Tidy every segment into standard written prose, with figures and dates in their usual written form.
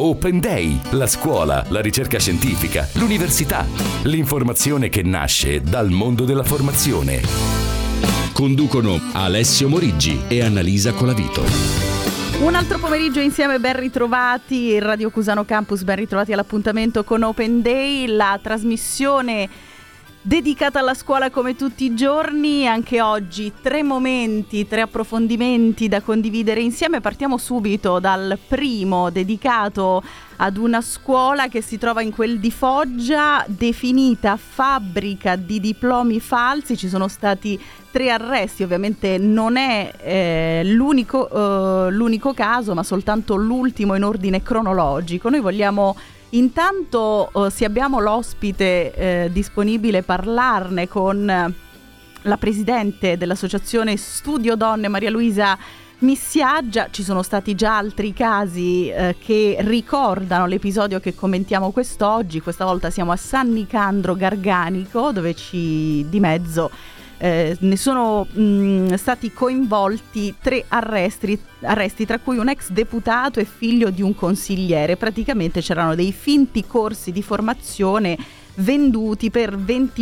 Open Day, la scuola, la ricerca scientifica, l'università, l'informazione che nasce dal mondo della formazione. Conducono Alessio Moriggi e Annalisa Colavito. Un altro pomeriggio insieme, ben ritrovati, Radio Cusano Campus, ben ritrovati all'appuntamento con Open Day, la trasmissione dedicata alla scuola come tutti i giorni. Anche oggi 3 momenti, 3 approfondimenti da condividere insieme. Partiamo subito dal primo, dedicato ad una scuola che si trova in quel di Foggia, definita fabbrica di diplomi falsi. Ci sono stati 3 arresti, ovviamente non è l'unico caso, ma soltanto l'ultimo in ordine cronologico. Noi vogliamo intanto, se abbiamo l'ospite disponibile, parlarne con la presidente dell'associazione Studio Donne, Maria Luisa Missiaggia. Ci sono stati già altri casi che ricordano l'episodio che commentiamo quest'oggi. Questa volta siamo a San Nicandro Garganico, dove di mezzo ne sono stati coinvolti 3 arresti, tra cui un ex deputato e figlio di un consigliere. Praticamente c'erano dei finti corsi di formazione venduti per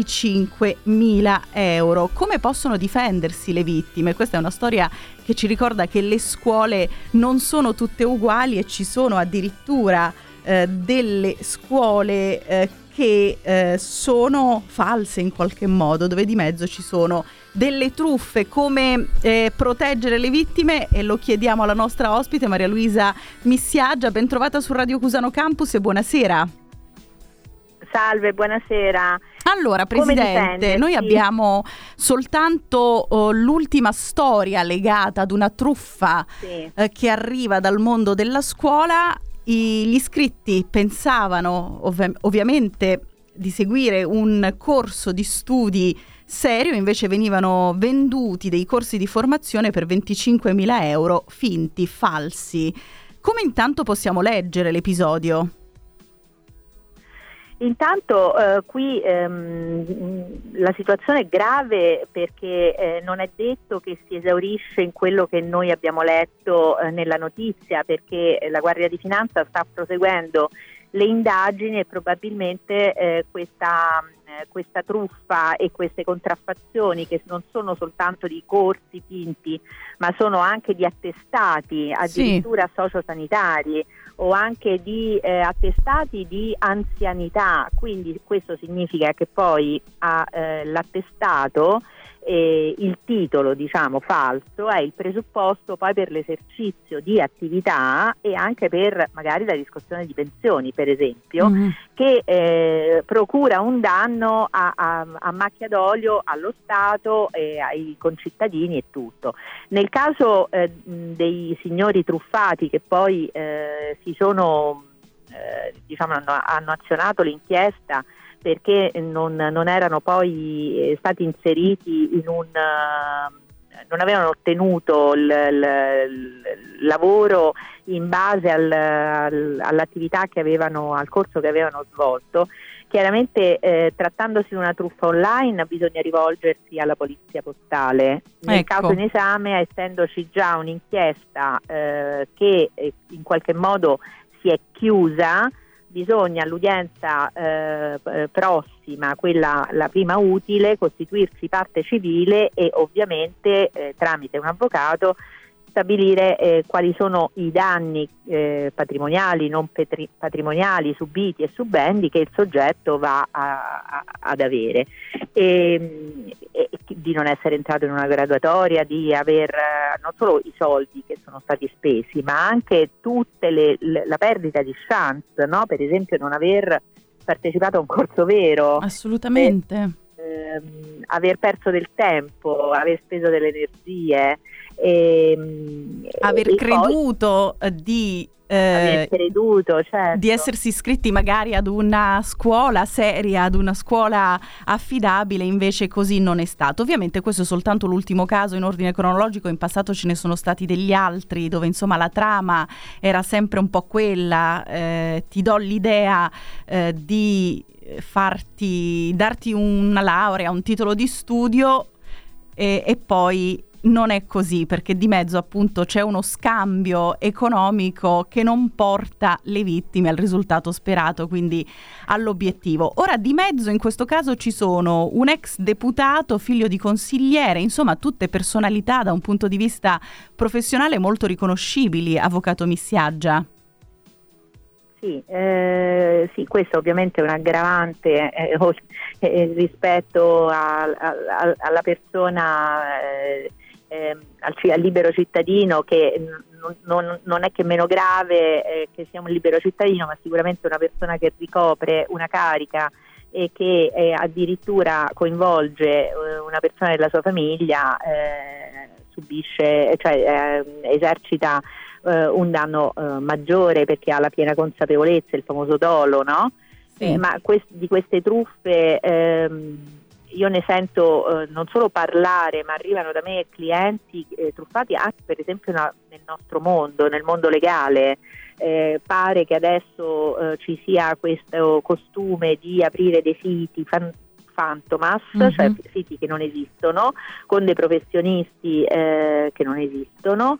25.000 euro. Come possono difendersi le vittime? Questa è una storia che ci ricorda che le scuole non sono tutte uguali e ci sono addirittura delle scuole che sono false in qualche modo, dove di mezzo ci sono delle truffe. Come proteggere le vittime? E lo chiediamo alla nostra ospite Maria Luisa Missiaggia. Ben trovata su Radio Cusano Campus e buonasera. Salve, buonasera. Allora, Presidente, noi abbiamo soltanto l'ultima storia legata ad una truffa che arriva dal mondo della scuola. Gli iscritti pensavano ovviamente di seguire un corso di studi serio, invece venivano venduti dei corsi di formazione per 25.000 euro finti, falsi. Come intanto possiamo leggere l'episodio? Intanto qui la situazione è grave perché non è detto che si esaurisce in quello che noi abbiamo letto nella notizia, perché la Guardia di Finanza sta proseguendo le indagini e probabilmente questa truffa e queste contraffazioni, che non sono soltanto di corsi finti ma sono anche di attestati addirittura sociosanitari o anche di attestati di anzianità, quindi questo significa che poi l'attestato, il titolo diciamo falso, è il presupposto poi per l'esercizio di attività e anche per magari la riscossione di pensioni, per esempio, che procura un danno a macchia d'olio allo Stato e ai concittadini e tutto. Nel caso dei signori truffati che poi si sono hanno azionato l'inchiesta perché non erano poi stati inseriti non avevano ottenuto il lavoro in base all'attività che avevano, al corso che avevano svolto. Chiaramente trattandosi di una truffa online bisogna rivolgersi alla polizia postale. Nel caso in esame, essendoci già un'inchiesta che in qualche modo si è chiusa, bisogna all'udienza prossima, quella la prima utile, costituirsi parte civile e ovviamente tramite un avvocato stabilire quali sono i danni patrimoniali, non patrimoniali subiti e subbendi che il soggetto va ad avere, e di non essere entrato in una graduatoria, di aver non solo i soldi che sono stati spesi, ma anche tutte la perdita di chance, no? Per esempio non aver partecipato a un corso vero. Assolutamente. Aver perso del tempo, aver speso delle energie, aver creduto certo, di essersi iscritti magari ad una scuola seria, ad una scuola affidabile, invece così non è stato. Ovviamente questo è soltanto l'ultimo caso in ordine cronologico, in passato ce ne sono stati degli altri dove insomma la trama era sempre un po' quella, ti do l'idea di darti una laurea, un titolo di studio e poi non è così, perché di mezzo appunto c'è uno scambio economico che non porta le vittime al risultato sperato, quindi all'obiettivo. Ora di mezzo in questo caso ci sono un ex deputato, figlio di consigliere, insomma tutte personalità da un punto di vista professionale molto riconoscibili, avvocato Missiaggia. Sì, questo ovviamente è un aggravante rispetto alla persona, al libero cittadino, che non è che meno grave che sia un libero cittadino, ma sicuramente una persona che ricopre una carica e che addirittura coinvolge una persona della sua famiglia, subisce, cioè esercita un danno maggiore, perché ha la piena consapevolezza, il famoso dolo, no? Sì. Ma di queste truffe io ne sento non solo parlare, ma arrivano da me clienti truffati anche per esempio nel nostro mondo, nel mondo legale. Pare che adesso ci sia questo costume di aprire dei siti fantomas, cioè siti che non esistono, con dei professionisti che non esistono,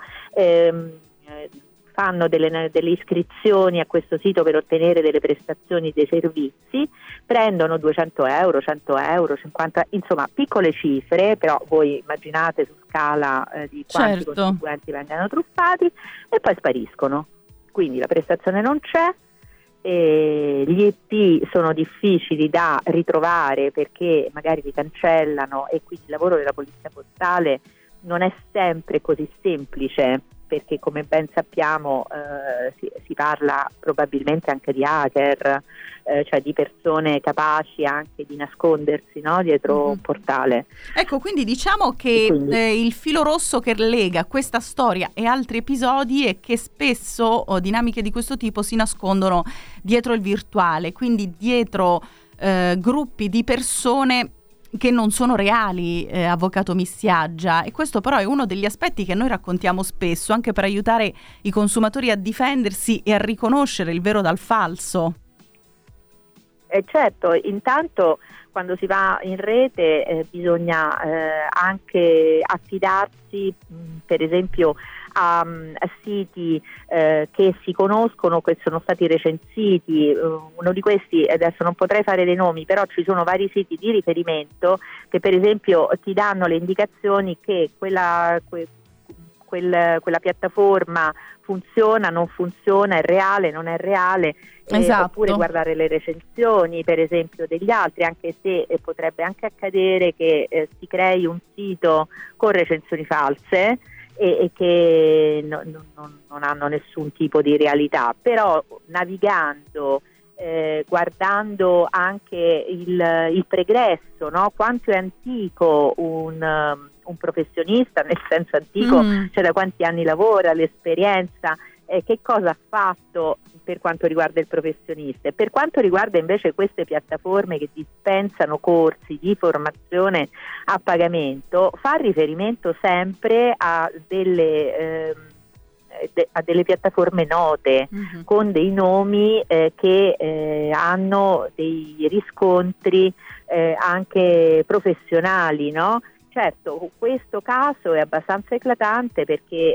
fanno delle iscrizioni a questo sito per ottenere delle prestazioni, dei servizi, prendono 200 euro, 100 euro, 50, insomma piccole cifre, però voi immaginate su scala di quanti contribuenti vengano truffati, e poi spariscono. Quindi la prestazione non c'è, gli EP sono difficili da ritrovare perché magari li cancellano, e quindi il lavoro della polizia postale non è sempre così semplice, perché come ben sappiamo si parla probabilmente anche di hacker, cioè di persone capaci anche di nascondersi, no, dietro un portale. Ecco, quindi diciamo che il filo rosso che lega questa storia e altri episodi è che spesso dinamiche di questo tipo si nascondono dietro il virtuale, quindi dietro gruppi di persone che non sono reali, avvocato Missiaggia, e questo però è uno degli aspetti che noi raccontiamo spesso, anche per aiutare i consumatori a difendersi e a riconoscere il vero dal falso. Certo, intanto quando si va in rete bisogna anche affidarsi per esempio a siti che si conoscono, che sono stati recensiti. Uno di questi, adesso non potrei fare dei nomi, però ci sono vari siti di riferimento che per esempio ti danno le indicazioni che quella piattaforma funziona, non funziona, è reale, non è reale. Esatto. Oppure guardare le recensioni per esempio degli altri, anche se potrebbe anche accadere che si crei un sito con recensioni false e che non hanno nessun tipo di realtà, però navigando, guardando anche il pregresso, no? Quanto è antico un professionista, nel senso antico, cioè da quanti anni lavora, l'esperienza, che cosa ha fatto per quanto riguarda il professionista, e per quanto riguarda invece queste piattaforme che dispensano corsi di formazione a pagamento, fa riferimento sempre a delle piattaforme note, con dei nomi che hanno dei riscontri anche professionali, no? Certo, questo caso è abbastanza eclatante perché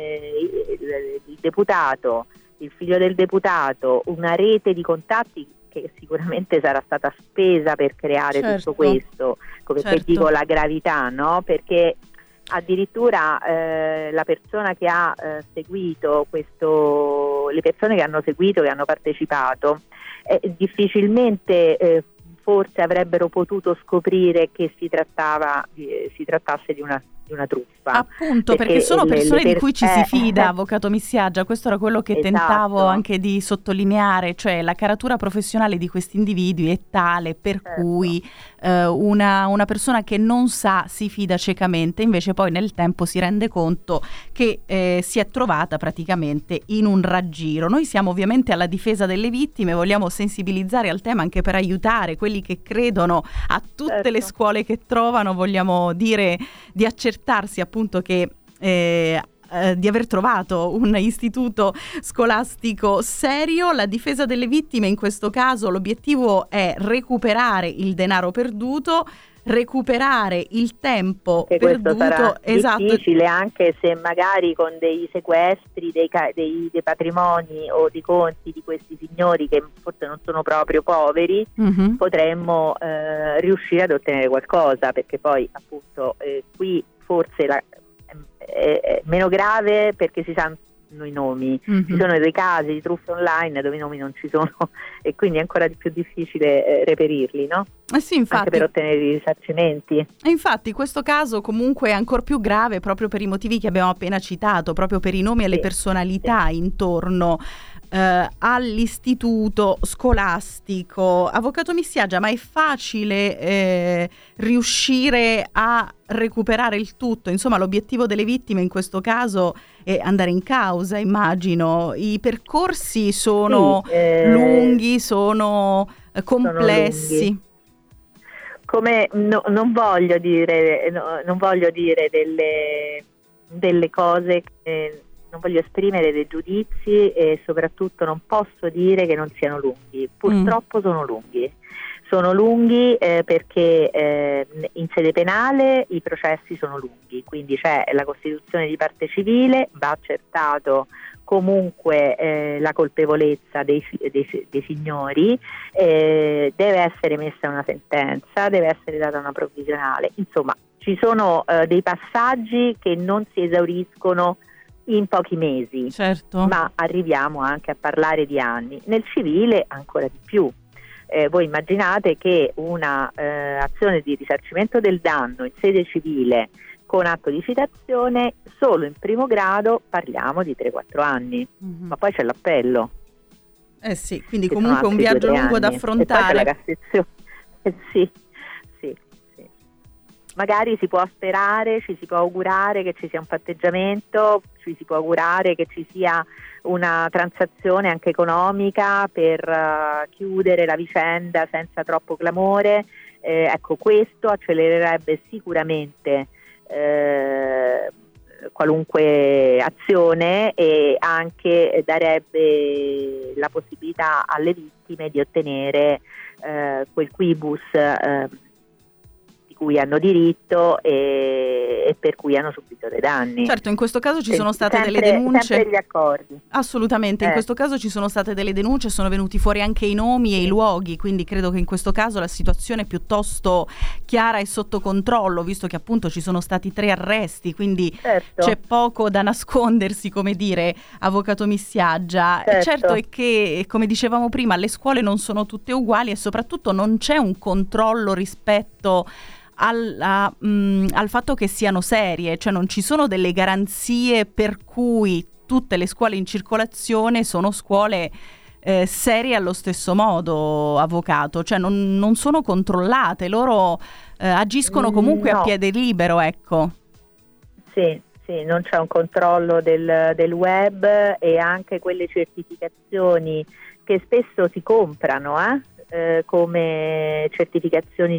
il deputato, il figlio del deputato, una rete di contatti che sicuramente sarà stata spesa per creare tutto questo, come dico la gravità, no? Perché addirittura la persona che ha seguito questo, le persone che hanno seguito, che hanno partecipato, difficilmente forse avrebbero potuto scoprire che si trattasse di una truffa. Appunto, perché sono persone di cui ci si fida, avvocato Missiaggia. Questo era quello che tentavo anche di sottolineare, cioè la caratura professionale di questi individui è tale per cui una persona che non sa si fida ciecamente, invece poi nel tempo si rende conto che si è trovata praticamente in un raggiro. Noi siamo ovviamente alla difesa delle vittime, vogliamo sensibilizzare al tema anche per aiutare quelli che credono a tutte le scuole che trovano, vogliamo dire di accertarsi appunto che di aver trovato un istituto scolastico serio. La difesa delle vittime in questo caso, l'obiettivo è recuperare il denaro perduto. recuperare il tempo che perduto. questo sarà esatto. difficile, anche se magari con dei sequestri dei patrimoni o dei conti di questi signori, che forse non sono proprio poveri, potremmo riuscire ad ottenere qualcosa, perché poi appunto qui forse è meno grave perché si sanno i nomi, ci sono dei casi di truffe online dove i nomi non ci sono e quindi è ancora di più difficile reperirli, no? Sì, infatti, anche per ottenere i risarcimenti. E infatti questo caso comunque è ancora più grave proprio per i motivi che abbiamo appena citato, proprio per i nomi e le personalità intorno all'istituto scolastico. Avvocato Missiaggia, ma è facile riuscire a recuperare il tutto? Insomma, l'obiettivo delle vittime in questo caso è andare in causa, immagino. I percorsi sono lunghi, sono complessi. Sono come non voglio dire delle cose che non voglio esprimere dei giudizi, e soprattutto non posso dire che non siano lunghi. Purtroppo sono lunghi perché in sede penale i processi sono lunghi, quindi c'è la costituzione di parte civile, va accertato comunque la colpevolezza dei signori, deve essere messa una sentenza, deve essere data una provvisionale. Insomma, ci sono dei passaggi che non si esauriscono in pochi mesi, certo, ma arriviamo anche a parlare di anni. Nel civile ancora di più. Voi immaginate che una azione di risarcimento del danno in sede civile con atto di citazione solo in primo grado parliamo di 3-4 anni, ma poi c'è l'appello. Sì, quindi comunque un viaggio lungo da affrontare. E poi c'è la Cassazione. Sì. Magari si può sperare, ci si può augurare che ci sia un patteggiamento, ci si può augurare che ci sia una transazione anche economica per chiudere la vicenda senza troppo clamore. Ecco, questo accelererebbe sicuramente qualunque azione e anche darebbe la possibilità alle vittime di ottenere quel quibus cui hanno diritto e per cui hanno subito dei danni. Certo, in questo caso ci sono state delle denunce. Sempre gli accordi. Assolutamente, in questo caso ci sono state delle denunce, sono venuti fuori anche i nomi e i luoghi, quindi credo che in questo caso la situazione è piuttosto chiara e sotto controllo, visto che appunto ci sono stati 3 arresti, quindi c'è poco da nascondersi, come dire, avvocato Missiaggia. Certo è che, come dicevamo prima, le scuole non sono tutte uguali e soprattutto non c'è un controllo rispetto al fatto che siano serie, cioè non ci sono delle garanzie per cui tutte le scuole in circolazione sono scuole serie allo stesso modo, avvocato, cioè non sono controllate, loro agiscono comunque a piede libero, ecco. Sì, non c'è un controllo del web, e anche quelle certificazioni che spesso si comprano come certificazioni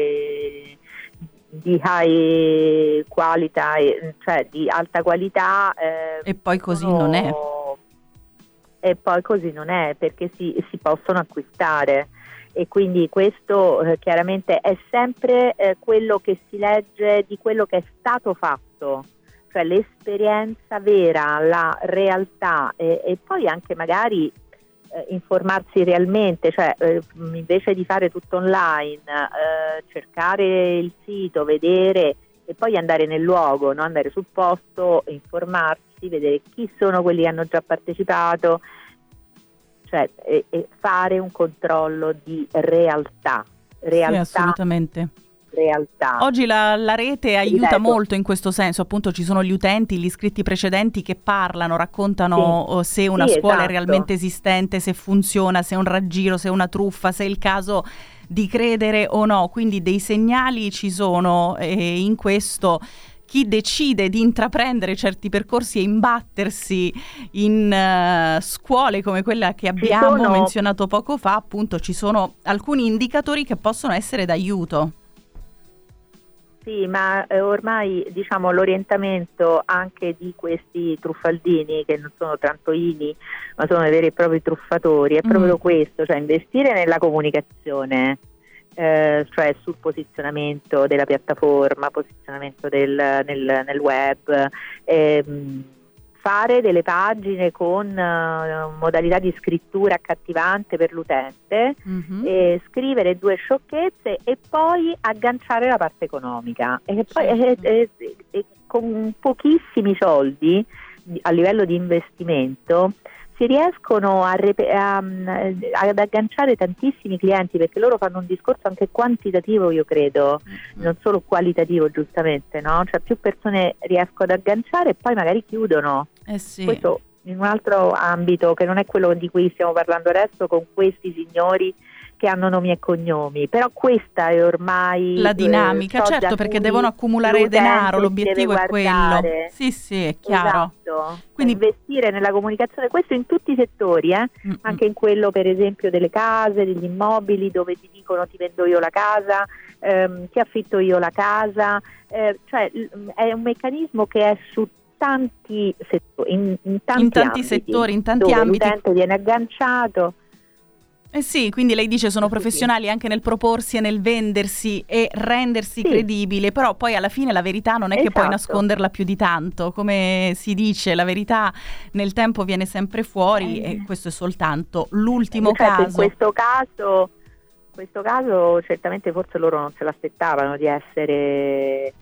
di high qualità, cioè di alta qualità, e poi così non è. E poi così non è, perché si possono acquistare, e quindi questo chiaramente è sempre quello che si legge di quello che è stato fatto, cioè l'esperienza vera, la realtà, e poi anche magari informarsi realmente, cioè invece di fare tutto online, cercare il sito, vedere e poi andare nel luogo, no? Andare sul posto, informarsi, vedere chi sono quelli che hanno già partecipato, cioè e fare un controllo di realtà. Sì, assolutamente. Realtà. Oggi la rete aiuta molto in questo senso, appunto ci sono gli utenti, gli iscritti precedenti che parlano, raccontano se una scuola è realmente esistente, se funziona, se è un raggiro, se è una truffa, se è il caso di credere o no, quindi dei segnali ci sono, e in questo chi decide di intraprendere certi percorsi e imbattersi in scuole come quella che abbiamo menzionato poco fa, appunto ci sono alcuni indicatori che possono essere d'aiuto. Sì, ma ormai diciamo l'orientamento anche di questi truffaldini, che non sono trantoini ma sono veri e propri truffatori, è proprio questo, cioè investire nella comunicazione, cioè sul posizionamento della piattaforma, posizionamento nel web, fare delle pagine con modalità di scrittura accattivante per l'utente, scrivere 2 sciocchezze e poi agganciare la parte economica, e poi con pochissimi soldi a livello di investimento si riescono ad agganciare tantissimi clienti, perché loro fanno un discorso anche quantitativo, io credo, non solo qualitativo, giustamente, no? Cioè più persone riesco ad agganciare e poi magari chiudono. Sì. Questo in un altro ambito che non è quello di cui stiamo parlando adesso, con questi signori che hanno nomi e cognomi, però questa è ormai la dinamica, certo, perché devono accumulare denaro, l'obiettivo è quello. Sì, è chiaro. Esatto. Quindi investire nella comunicazione, questo in tutti i settori, anche in quello per esempio delle case, degli immobili, dove ti dicono ti vendo io la casa, ti affitto io la casa, cioè è un meccanismo che è su tanti settori, in tanti settori, in tanti dove ambiti. L'utente viene agganciato. Sì, quindi lei dice sono professionali anche nel proporsi e nel vendersi e rendersi credibile, però poi alla fine la verità non è che puoi nasconderla più di tanto, come si dice, la verità nel tempo viene sempre fuori e questo è soltanto l'ultimo caso. In questo caso certamente forse loro non se l'aspettavano di essere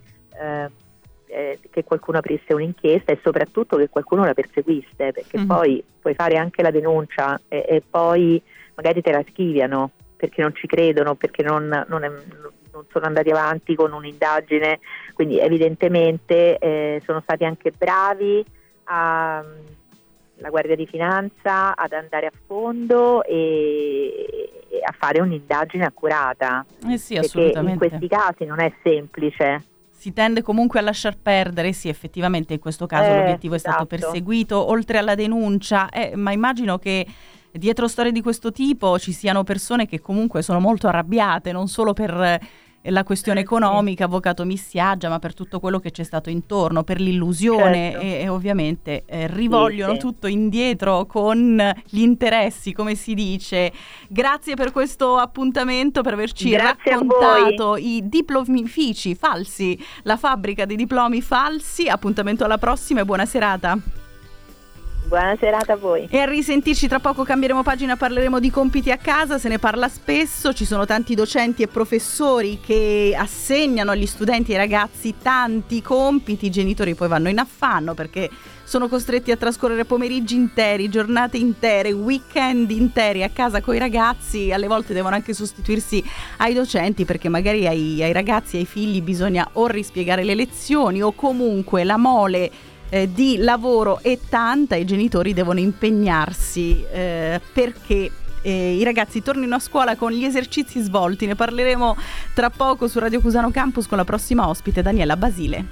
che qualcuno aprisse un'inchiesta e soprattutto che qualcuno la perseguisse, perché poi puoi fare anche la denuncia e poi magari te la schiviano perché non ci credono, perché non sono andati avanti con un'indagine, quindi evidentemente sono stati anche bravi la Guardia di Finanza ad andare a fondo e a fare un'indagine accurata. Sì, perché assolutamente. in questi casi non è semplice. Si tende comunque a lasciar perdere, sì, effettivamente in questo caso l'obiettivo è stato perseguito, oltre alla denuncia, ma immagino che dietro storie di questo tipo ci siano persone che comunque sono molto arrabbiate, non solo per la questione economica, avvocato Missiaggia, ma per tutto quello che c'è stato intorno, per l'illusione e ovviamente rivogliono tutto indietro con gli interessi, come si dice. Grazie per questo appuntamento, per averci raccontato i diplomifici falsi, la fabbrica dei diplomi falsi. Appuntamento alla prossima e buona serata. Buona serata a voi. E a risentirci, tra poco cambieremo pagina, parleremo di compiti a casa, se ne parla spesso, ci sono tanti docenti e professori che assegnano agli studenti e ai ragazzi tanti compiti, i genitori poi vanno in affanno perché sono costretti a trascorrere pomeriggi interi, giornate intere, weekend interi a casa coi ragazzi, alle volte devono anche sostituirsi ai docenti perché magari ai ragazzi, ai figli bisogna o rispiegare le lezioni o comunque la mole di lavoro è tanta, i genitori devono impegnarsi perché i ragazzi tornino a scuola con gli esercizi svolti. Ne parleremo tra poco su Radio Cusano Campus con la prossima ospite, Daniela Basile.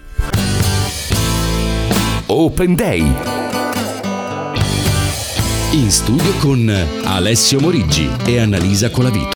Open Day in studio con Alessio Moriggi e Annalisa Colavito.